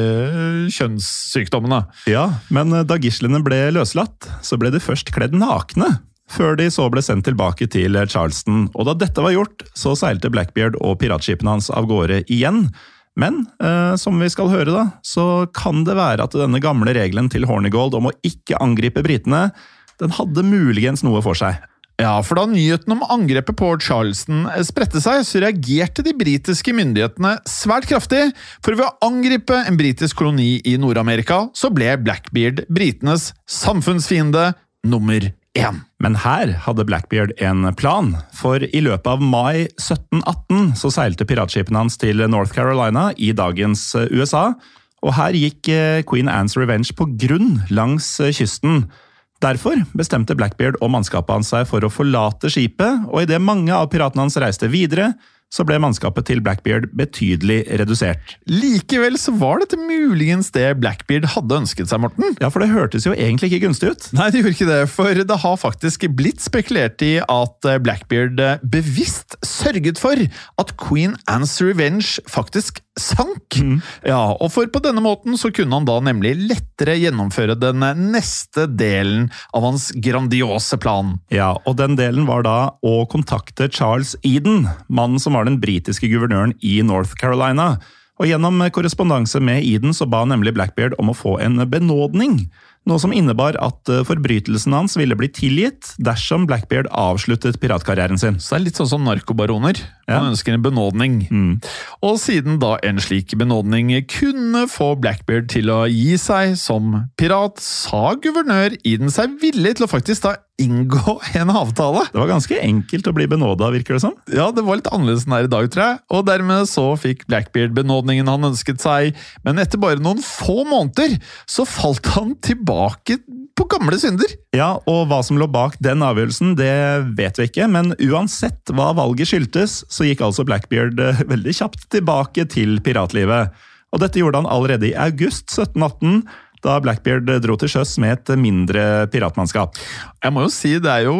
med kjønnssykdommene. Ja, men da gislene ble løslatt, så ble de først kledd nakne, før de så ble sendt tilbake til Charleston. Og da dette var gjort, så seilte Blackbeard og piratskipene hans av gårde igjen. Men, som vi skal høre da, så kan det være at denne gamle regelen til Hornigold om å ikke angripe britene, den hadde muligens noe for seg. Ja, for da nyheten om angrepet på Charleston spredte seg, så reagerte de britiske myndighetene svært kraftig, for ved å angripe en britisk koloni i Nord-Amerika, så ble Blackbeard britenes samfunnsfiende nummer 1. Men her hadde Blackbeard en plan, for i løpet av mai 1718 så seilte piratskipene hans til North Carolina i dagens USA, og her gikk Queen Anne's Revenge på grunn langs kysten. Derfor bestemte Blackbeard og mannskapet hans seg for å forlate skipet, og i det mange av piratene hans reiste videre, så ble mannskapet til Blackbeard betydelig redusert. Likevel så var dette muligens det Blackbeard hadde ønsket seg, Morten. Ja, for det hørtes jo egentlig ikke gunstig ut. Nei, det gjorde ikke det, for det har faktisk blitt spekulert i at Blackbeard bevisst sørget for at Queen Anne's Revenge faktisk sank. Ja, og for på denne måten så kunne han da nemlig lettere gjennomføre den neste delen av hans grandiose plan. Ja, og den delen var da å kontakte Charles Eden, mannen som var den britiske guvernøren i North Carolina. Og gjennom korrespondanse med Eden så ba nemlig Blackbeard om å få en benådning, noe som innebar at forbrytelsen hans ville bli tilgitt dersom Blackbeard avsluttet piratkarrieren sin. Så det litt sånn som narkobaroner. Man ønsker en benådning. Og siden da en slik benådning kunne få Blackbeard til å gi seg som pirat, sa guvernør Eden seg villig til å faktisk da inngå en avtale. Det var ganske enkelt å bli benådet, virker det som. Ja, det var litt annerledes enn her i dag, tror jeg. Og dermed så fikk Blackbeard benådningen han ønsket seg. Men etter bare noen få måneder så falt han tilbake på gamle synder. Ja, og hva som lå bak den avgjørelsen, det vet vi ikke. Men uansett hva valget skyldtes, så gikk altså Blackbeard veldig kjapt tilbake til piratlivet. Og dette gjorde han allerede i august 1718, da Blackbeard dro til sjøs med et mindre piratmannskap. Jeg må jo si,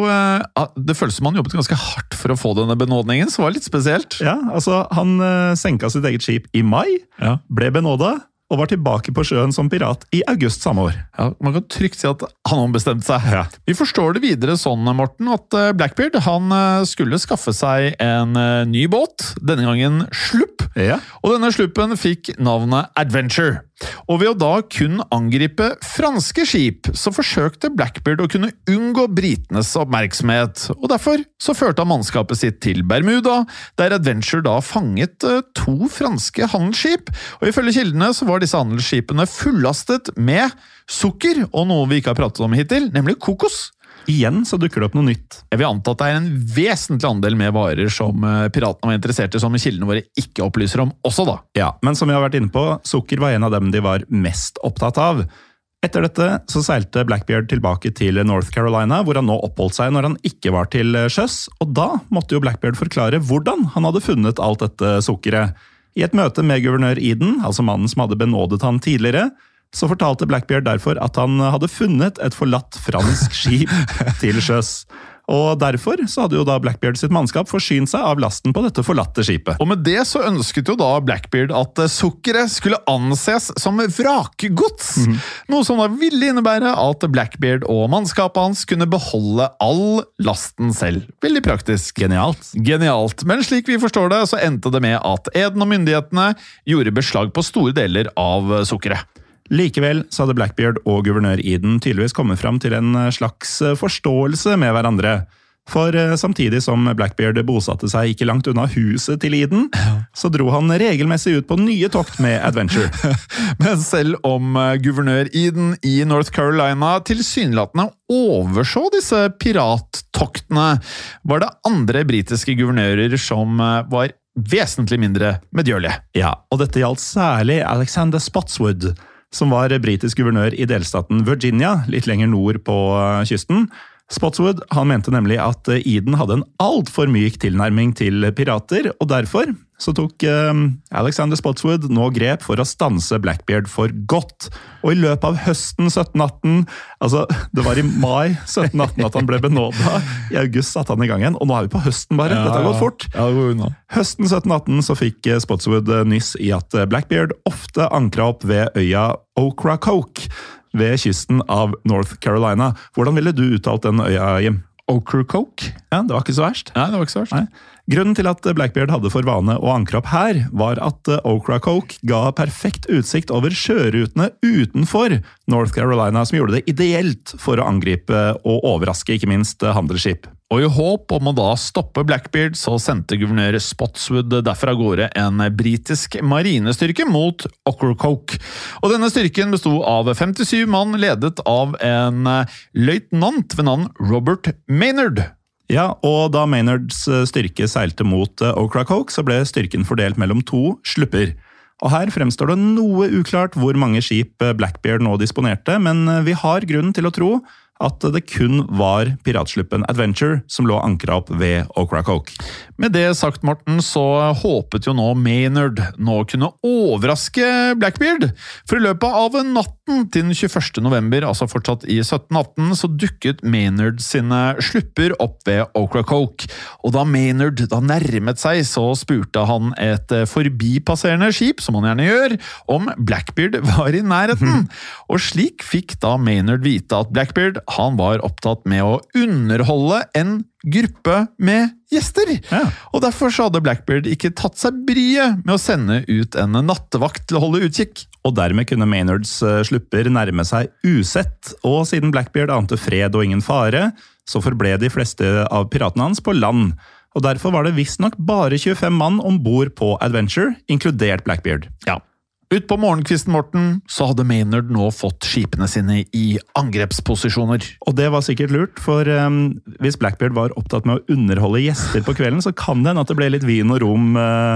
det føles som han jobbet ganske hardt for å få denne benådningen, så det var litt spesielt. Ja, altså han senket sitt eget skip i mai, ble benådet, og var tilbake på sjøen som pirat i august samme år. Ja, man kan trygt si at han ombestemte seg. Ja. Vi forstår det videre sånn, Morten, at Blackbeard han skulle skaffe seg en ny båt, denne gangen slupp. Ja. Og denne sluppen fikk navnet Adventure. Og ved å da kun angripe franske skip, så forsøkte Blackbeard å kunne unngå britenes oppmerksomhet, og derfor så førte han mannskapet sitt til Bermuda, der Adventure da fanget 2 franske handelsskip, og ifølge kildene så var disse handelsskipene fullastet med sukker, og noe vi ikke har pratet om hittil, nemlig kokos. Igjen så dukker det opp noe nytt. Jeg vil anta at det en vesentlig andel med varer som piratene var interessert i, som kildene våre ikke opplyser om også da. Ja, men som vi har vært inne på, sukker var en av dem de var mest opptatt av. Etter dette så seilte Blackbeard tilbake til North Carolina, hvor han nå oppholdt seg når han ikke var til sjøs, og da måtte jo Blackbeard forklare hvordan han hadde funnet alt dette sukkeret. I et møte med guvernør Eden, altså mannen som hadde benådet han tidligere, så fortalte Blackbeard derfor at han hadde funnet et forlatt fransk skip til sjøs. Og derfor så hadde jo da Blackbeard sitt mannskap forsynt seg av lasten på dette forlatte skipet. Og med det så ønsket jo da Blackbeard at sukkeret skulle anses som vrakgods. Noe som da ville innebære at Blackbeard og mannskapet hans kunne beholde all lasten selv. Veldig praktisk. Genialt. Men slik vi forstår det, så endte det med at Eden og myndighetene gjorde beslag på store deler av sukkeret. Likevel så hadde Blackbeard og guvernør Eden tydeligvis kommet fram til en slags forståelse med hverandre. For samtidig som Blackbeard bosatte seg ikke langt unna huset til Eden, så dro han regelmessig ut på nye tokt med Adventure. Men selv om guvernør Eden i North Carolina tilsynelatende overså disse pirattoktene, var det andre britiske guvernører som var vesentlig mindre medgjørlige. Ja, og dette gjaldt særlig Alexander Spotswood, som var britisk guvernør i delstaten Virginia, litt lenger nord på kysten. Spotswood han mente nemlig at Eden hadde en alt for myk tilnærming til pirater, og derfor så tok Alexander Spotswood nå grep for å stanse Blackbeard for godt. Og i løpet av høsten 1718, altså det var i mai 1718 at han ble benådet, i august satte han i gang igjen, og nå er vi på høsten bare, dette har gått fort. Ja, det går unna. Høsten 1718 så fikk Spotswood nyss i at Blackbeard ofte ankret opp ved øya Ocracoke, ved kysten av North Carolina. Hvordan ville du uttalt den øya, Jim? Ocracoke? Ja, det var ikke så verst. Nei, det var ikke så verst. Nei. Grunnen til at Blackbeard hadde for vane å ankre opp her, var at Ocracoke ga perfekt utsikt over sjørutene utenfor North Carolina, som gjorde det ideelt for å angripe og overraske ikke minst handelsskip. Og i håp om å da stoppe Blackbeard, så sendte guvernør Spotswood derfor av gårde en britisk marinestyrke mot Ocracoke. Og denne styrken bestod av 57 mann, ledet av en løytnant ved navn Robert Maynard. Ja, og da Maynards styrke seilte mot Ocracoke, så ble styrken fordelt mellom 2 slupper. Og her fremstår det noe uklart hvor mange skip Blackbeard nå disponerte, men vi har grunn til å tro at det kun var piratsluppen Adventure som lå ankret opp ved Ocracoke. Med det sagt, Morten, så håpet jo nå Maynard nå kunne overraske Blackbeard. For i løpet av natten til den 21. november, altså fortsatt i 1718, så dukket Maynard sine slupper opp ved Ocracoke. Og da Maynard da nærmet seg, så spurte han et forbipasserende skip, som han gjerne gjør, om Blackbeard var i nærheten. Og slik fikk da Maynard vite at Blackbeard han var opptatt med å underholde en gruppe med gjester. Ja. Og derfor så hadde Blackbeard ikke tatt seg bryet med å sende ut en nattevakt til å holde utkikk. Og dermed kunne Maynards slupper nærme seg usett, og siden Blackbeard ante fred og ingen fare, så forble de fleste av piratene hans på land. Og derfor var det visst nok bare 25 mann ombord på Adventure, inkludert Blackbeard. Ja. Ut på morgenkvisten, Morten, så hadde Maynard nå fått skipene sine i angrepsposisjoner. Og det var sikkert lurt, for hvis Blackbeard var opptatt med å underholde gjester på kvelden, så kan det hende at det ble litt vin og rom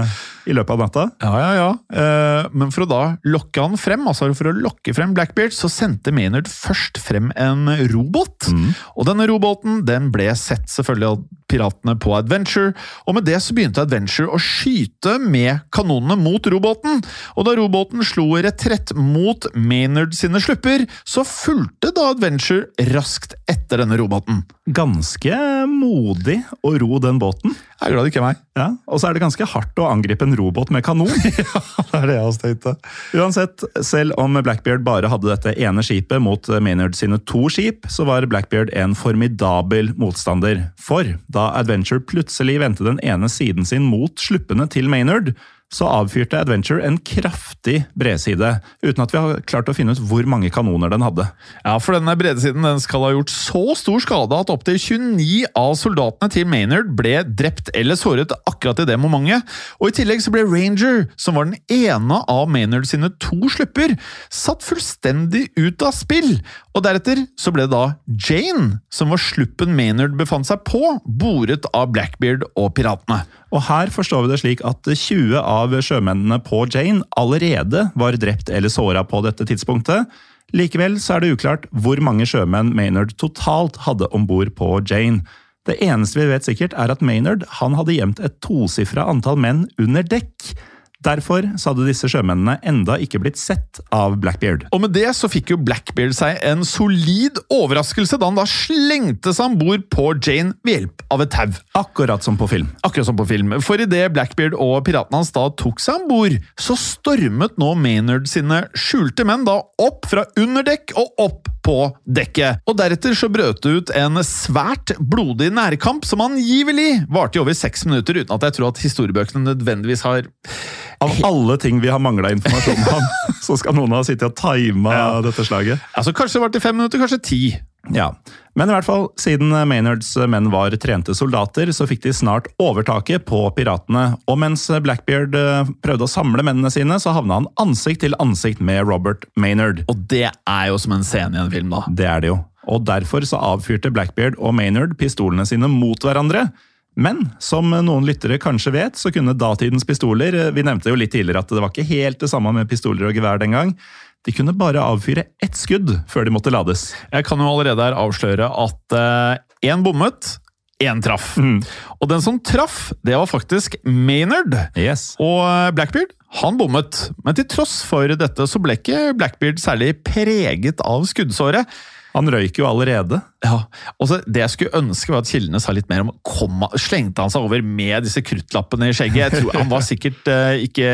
i løpet av natta. Ja. Men for å da lokke han frem, altså for å lokke frem Blackbeard, så sendte Maynard først frem en robåt. Og denne robåten, den ble sett selvfølgelig av piratene på Adventure, og med det så begynte Adventure å skyte med kanonene mot robåten. Og da robåten slo retrett mot Maynard sine slupper, så fulgte da Adventure raskt etter denne robåten. Ganske modig å ro den båten. Jeg er glad det ikke er meg. Ja, og så er det ganske hardt å angripe en robåt med kanon. Ja, det er det jeg har støyt. Uansett, selv om Blackbeard bare hadde dette ene skipet mot Maynard sine 2 skip, så var Blackbeard en formidabel motstander. For da Adventure plutselig vendte den ene siden sin mot sluppene til Maynard, så avfyrte Adventure en kraftig bredside, uten at vi har klart å finne ut hvor mange kanoner den hadde. Ja, for denne bredesiden den skal ha gjort så stor skade at opptil 29 av soldatene til Maynard ble drept eller såret akkurat i det momentet. Og i tillegg så ble Ranger, som var den ene av Maynard sine 2 slupper, satt fullstendig ut av spill. Og deretter så ble da Jane, som var sluppen Maynard befant seg på, boret av Blackbeard og piratene. Og her forstår vi det slik at 20 av sjømennene på Jane allerede var drept eller såret på dette tidspunktet. Likevel så er det uklart hvor mange sjømenn Maynard totalt hadde ombord på Jane. Det eneste vi vet sikkert er at Maynard han hadde gjemt et 2-sifret antall menn under dekk. Derfor så hadde disse sjømennene enda ikke blitt sett av Blackbeard. Og med det så fikk jo Blackbeard seg en solid overraskelse da han da slengte seg ombord på Jane ved hjelp av et tau. Akkurat som på film. Akkurat som på film. For i det Blackbeard og piratene hans da tok seg ombord, så stormet nå Maynard sine skjulte menn da opp fra underdekk og opp på dekket. Og deretter så brøt det ut en svært blodig nærkamp som angivelig varte i over 6 minutter, uten at jeg tror at historiebøkene nødvendigvis har... Av alle ting vi har manglet informasjon om, så skal noen ha sittet og timet dette slaget. Altså kanskje det varte 5 minutter, kanskje 10. Ja, men i hvert fall, siden Maynards menn var trente soldater, så fikk de snart overtaket på piratene. Og mens Blackbeard prøvde å samle mennene sine, så havna han ansikt til ansikt med Robert Maynard. Og det er jo som en scene i en film da. Det er det jo. Og derfor så avfyrte Blackbeard og Maynard pistolene sine mot hverandre. Men som noen lyttere kanskje vet, så kunne datidens pistoler, vi nevnte jo litt tidligere at det var ikke helt det samme med pistoler og gevær den gang, de kunne bare avfyre 1 skudd før de måtte lades. Jeg kan jo allerede her avsløre at en bommet, en traff. Og den som traff, det var faktisk Maynard. Yes. Og Blackbeard, han bommet. Men til tross for dette så ble ikke Blackbeard særlig preget av skuddsåret. Han røyk jo allerede. Ja, og så det jeg skulle ønske var at kildene sa litt mer om slengte han seg over med disse kruttlappene i skjegget. Jeg tror han var sikkert ikke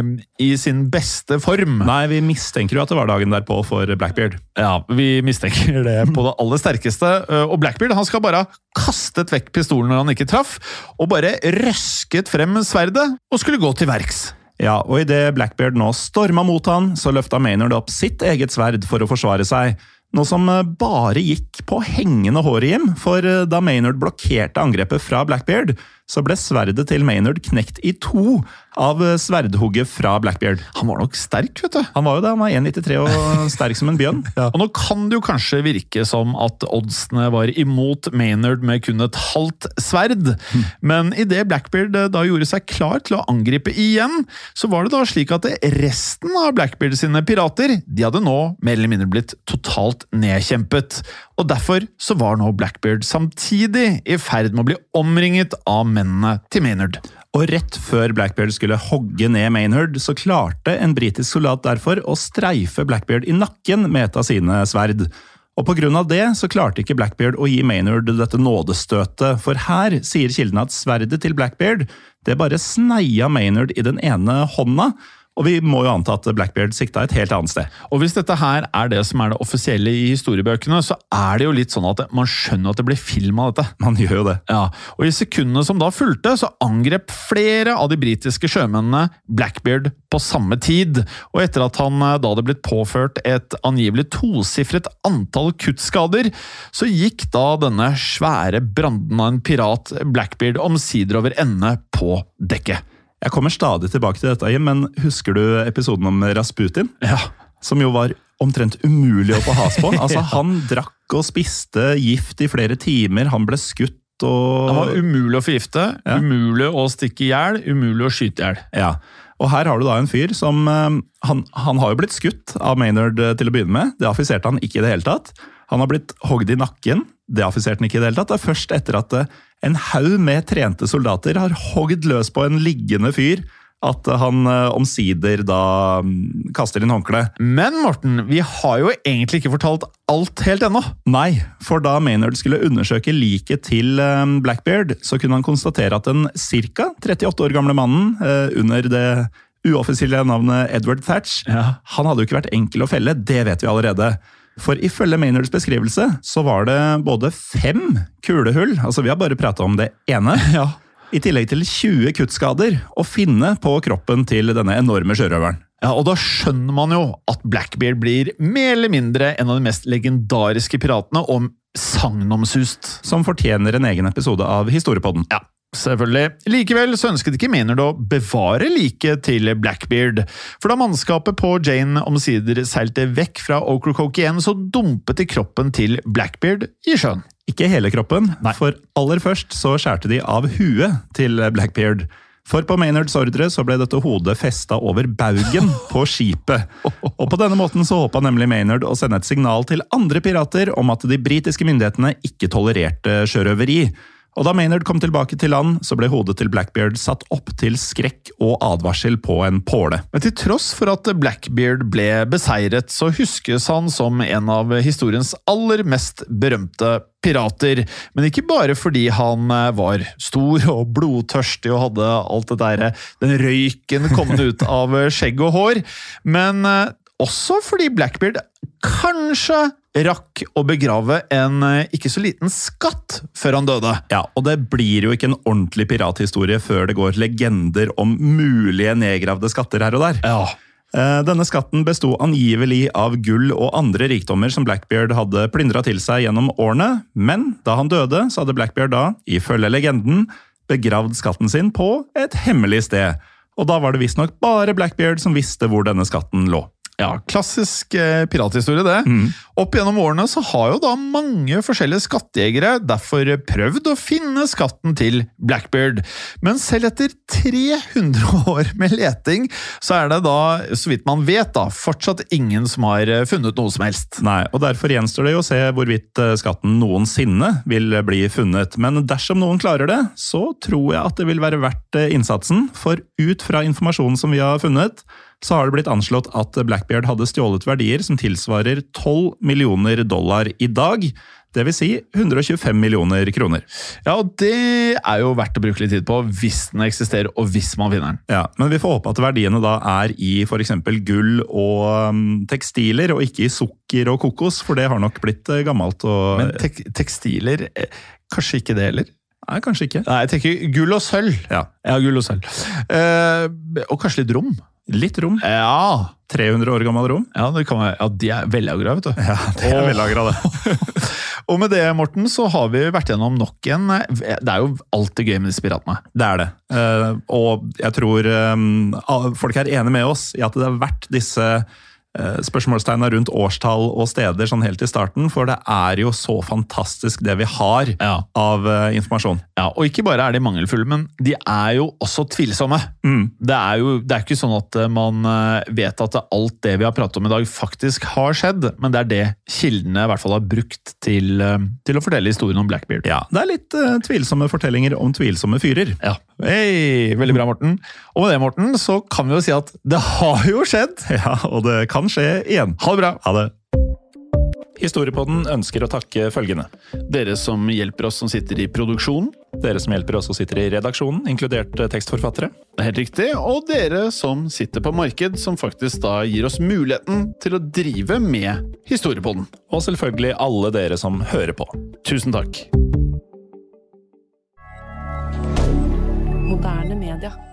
i sin beste form. Nei, vi mistenker jo at det var dagen derpå for Blackbeard. Ja, vi mistenker det på det aller sterkeste. Og Blackbeard, han skal bare ha kastet vekk pistolen når han ikke traff, og bare røsket frem sverdet og skulle gå til verks. Ja, og i det Blackbeard nå storma mot han, så løfta Maynard opp sitt eget sverd for å forsvare seg. Noe som bare gikk på hengende hårhjem, for da Maynard blokkerte angrepet fra Blackbeard, så ble sverdet til Maynard knekt i 2 av sverdhugget fra Blackbeard. Han var nok sterk, vet du. Han var jo det, han var 1,93 og sterk som en bjørn. Ja. Og nå kan det jo kanskje virke som at oddsene var imot Maynard med kun et halvt sverd, men i det Blackbeard da gjorde seg klar til å angripe igjen, så var det da slik at resten av Blackbeard sine pirater, de hadde nå mer eller mindre blitt totalt nedkjempet. Og derfor så var nå Blackbeard samtidig i ferd med å bli omringet av mennene til Maynard. Og rett før Blackbeard skulle hogge ned Maynard, så klarte en britisk soldat derfor å streife Blackbeard i nakken med et av sine sverd. Og på grunn av det så klarte ikke Blackbeard å gi Maynard dette nådestøtet, for her sier kildene at sverdet til Blackbeard, det bare sneia Maynard i den ene hånda, og vi må jo anta at Blackbeard sikta et helt annet sted. Og hvis dette her er det som er det offisielle i historiebøkene, så er det jo litt sånn at man skjønner at det blir film av dette. Man gjør jo det. Ja, og i sekundene som da fulgte, så angrep flere av de britiske sjømennene Blackbeard på samme tid. Og etter at han da hadde blitt påført et angivelig 2-sifret antall kuttskader, så gikk da denne svære branden av en pirat Blackbeard omsider over ende på dekket. Jeg kommer stadig tilbake til dette, men husker du episoden om Rasputin? Ja. Som jo var omtrent umulig å få has på. Altså, han drakk og spiste gift i flere timer, han ble skutt og... Han var umulig å forgifte, umulig å stikke i hjel, umulig å skyte i hjel. Ja, og her har du da en fyr som... Han har jo blitt skutt av Maynard til å begynne med, det affiserte han ikke i det hele tatt. Han har blitt hogd i nakken, det affiserte han ikke i det hele tatt. Det er først etter at en haug med trente soldater har hogd løs på en liggende fyr, at han omsider da kaster inn håndkle. Men Morten, vi har jo egentlig ikke fortalt alt helt ennå. Nei, for da Maynard skulle undersøke liket til Blackbeard, så kunne han konstatere at den cirka 38 år gamle mannen under det uoffisielle navnet Edward Thatch, han hadde jo ikke vært enkel å felle, det vet vi allerede. For ifølge Maynards beskrivelse så var det både 5 kulehull, altså vi har bare pratet om det ene, i tillegg til 20 kuttskader å finne på kroppen til denne enorme sjørøveren. Ja, og da skjønner man jo at Blackbeard blir mer eller mindre en av de mest legendariske piratene om sagnomsust. Som fortjener en egen episode av Historiepodden. Ja. Selvfølgelig. Likevel så ønsket ikke Maynard å bevare liket til Blackbeard, for da mannskapet på Jane omsider seilte vekk fra Ocracoke igjen, så dumpet de kroppen til Blackbeard i sjøen. Ikke hele kroppen, for aller først så skjærte de av huet til Blackbeard. For på Maynards ordre så ble dette hodet festet over baugen på skipet. Og på denne måten så håpet nemlig Maynard å sende et signal til andre pirater om at de britiske myndighetene ikke tolererte sjørøveri. Og da Maynard kom tilbake til land, så ble hodet til Blackbeard satt opp til skrekk og advarsel på en påle. Men til tross for at Blackbeard ble beseiret, så huskes han som en av historiens aller mest berømte pirater. Men ikke bare fordi han var stor og blodtørstig og hadde alt det der, den røyken kommende ut av skjegg og hår, men også fordi Blackbeard kanskje rakk å begrave en ikke så liten skatt før han døde. Ja, og det blir jo ikke en ordentlig pirathistorie før det går legender om mulige nedgravde skatter her og der. Ja. Denne skatten bestod angivelig av gull og andre rikdommer som Blackbeard hadde plyndret til seg gjennom årene, men da han døde, så hadde Blackbeard da, ifølge legenden, begravd skatten sin på et hemmelig sted. Og da var det visstnok bare Blackbeard som visste hvor denne skatten lå. Ja, klassisk pirathistorie det. Opp gjennom årene så har jo da mange forskjellige skattejegere derfor prøvd å finne skatten til Blackbeard. Men selv etter 300 år med leting, så er det da, så vidt man vet da, fortsatt ingen som har funnet noe som helst. Nei, og derfor gjenstår det jo å se hvorvidt skatten noensinne vil bli funnet. Men dersom noen klarer det, så tror jeg at det vil være verdt innsatsen, for ut fra informasjonen som vi har funnet, så har det blitt anslått at Blackbeard hadde stjålet verdier som tilsvarer $12 millioner i dag. Det vil si 125 millioner kroner. Ja, og det er jo verdt å bruke litt tid på hvis den eksisterer, og hvis man finner den. Ja, men vi får håpe at verdiene da er i for eksempel gull og tekstiler, og ikke i sukker og kokos, for det har nok blitt gammelt. Og... Men tekstiler, kanskje ikke det heller? Nei, kanskje ikke. Nei, jeg tenker gull og sølv. Ja, gull og sølv. Og kanskje litt rom. Litt rom. Ja. 300 år gammel rom. Ja, det kan være. Ja, de er vellagra, vet du. Ja, de er vellagra, det. Og med det, Morten, så har vi vært gjennom nok en... Det er jo alltid gøy med disse piratene. Det er det. Og jeg tror folk er enige med oss i at det har vært disse spørsmålstegna rundt årstall og steder sånn helt i starten, for det er jo så fantastisk det vi har av informasjon. Ja, og ikke bare er de mangelfulle, men de er jo også tvilsomme. Det er ikke sånn at man vet at alt det vi har pratet om i dag faktisk har skjedd, men det er det kildene i hvert fall har brukt til å fortelle historien om Blackbeard. Ja, det er litt tvilsomme fortellinger om tvilsomme fyrer. Ja, hei, veldig bra, Morten. Og med det, Morten, så kan vi jo si at det har jo skjedd. Ja, og det kan skje igjen. Ha det bra. Ha det. Historiepodden ønsker å takke følgende. Dere som hjelper oss som sitter i produksjonen. Dere som hjelper oss som sitter i redaksjonen, inkludert tekstforfattere. Det er helt riktig. Og dere som sitter på marked, som faktisk da gir oss muligheten til å drive med Historiepodden. Og selvfølgelig alle dere som hører på. Tusen takk. Moderne media.